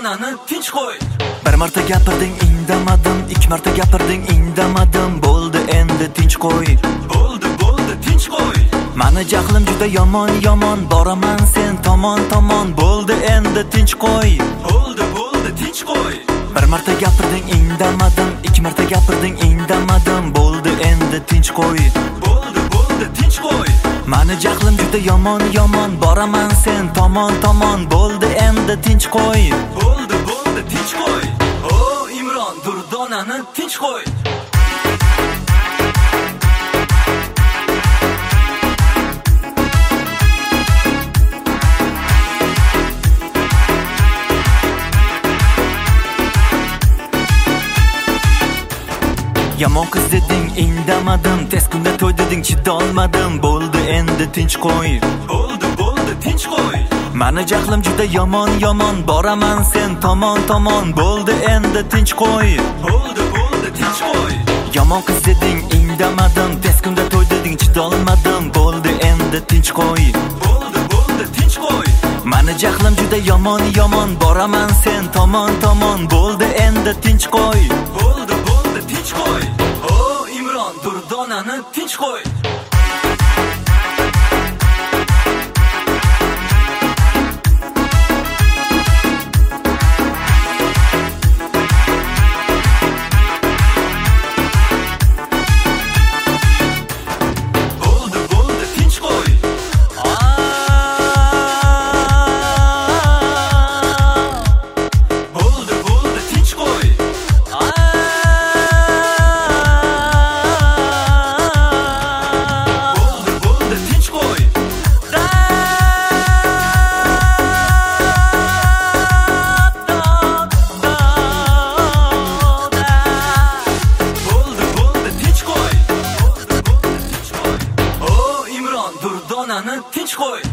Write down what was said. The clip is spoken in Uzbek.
durdonani tinch qo'y. Bir marta gapirding indamadim, ikki marta gapirding indamadim. Bo'ldi endi tinch qo'y. Bo'ldi tinch qo'y. Mani jahlim juda yomon, boraman sen tomon. Bo'ldi endi tinch qo'y. Bo'ldi tinch qo'y. Bir marta gapirding indamadim, ikki marta gapirding indamadim. Bo'ldi endi tinch qo'y. Bo'ldi tinch qo'y. Mani jahlim juda yomon, boraman sen tomon. Bo'ldi endi tinch qo'y. Bo'ldi tinch qo'y. O Imron, durdonani tinch qo'y. Yomon qiz deding indamadim, tez kunda to'y deding chidolmadim. Bo'ldi endi tinch qo'y. Bo'ldi tinch qo'y. Mani jahlim juda yomon, boraman sen tomon. Bo'ldi endi tinch qo'y. Bo'ldi tinch qo'y. Yomon qiz deding indamadim, tez kunda to'y deding chidolmadim. Bo'ldi endi tinch qo'y. Bo'ldi tinch qo'y. Mani jahlim juda yomon, boraman sen tomon. Bo'ldi endi tinch qo'y. Bo'ldi tinch qo'y. O Imron, durdonani tinch qo'y. Durdonani tinch qo'y.